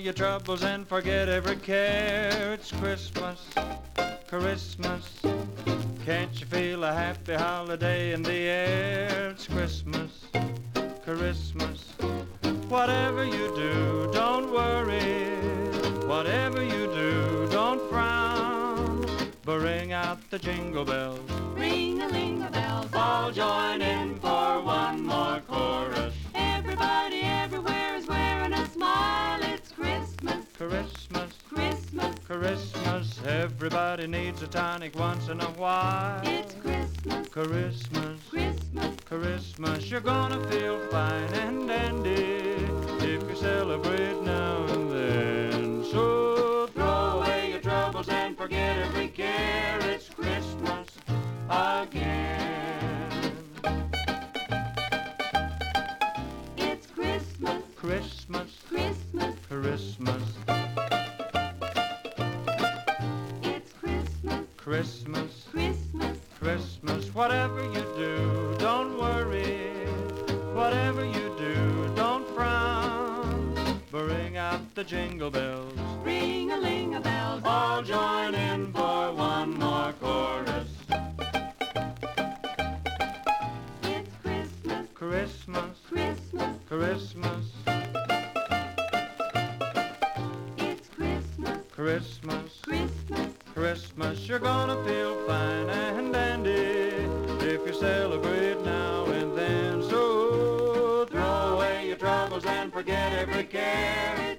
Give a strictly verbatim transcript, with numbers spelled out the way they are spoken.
your troubles and forget every care. It's Christmas, Christmas. Can't you feel a happy holiday in the air? It's Christmas, Christmas. Whatever you do, don't worry. Whatever you do, don't frown. But ring out the jingle bells. Ring-a-ling-a-bells. All join in for one more chorus. Everybody everywhere is wearing a smile. It's Christmas, Christmas, Christmas. Christmas. Everybody needs a tonic once in a while. It's Christmas, Christmas, Christmas. Christmas. You're gonna feel fine and dandy if you celebrate now and then. So throw away your troubles and forget every care. It's Christmas again. It's Christmas, Christmas, Christmas. Christmas, It's Christmas, Christmas, Christmas. Christmas. Whatever you do, don't worry. Whatever you do, don't frown. But ring out the jingle bells. Ring-a-ling-a-bells. All join in for one more chorus. It's Christmas, Christmas, Christmas. Christmas, It's Christmas, Christmas, Christmas. Christmas. You're gonna feel fine and dandy if you celebrate now and then. So throw away your troubles and forget every care.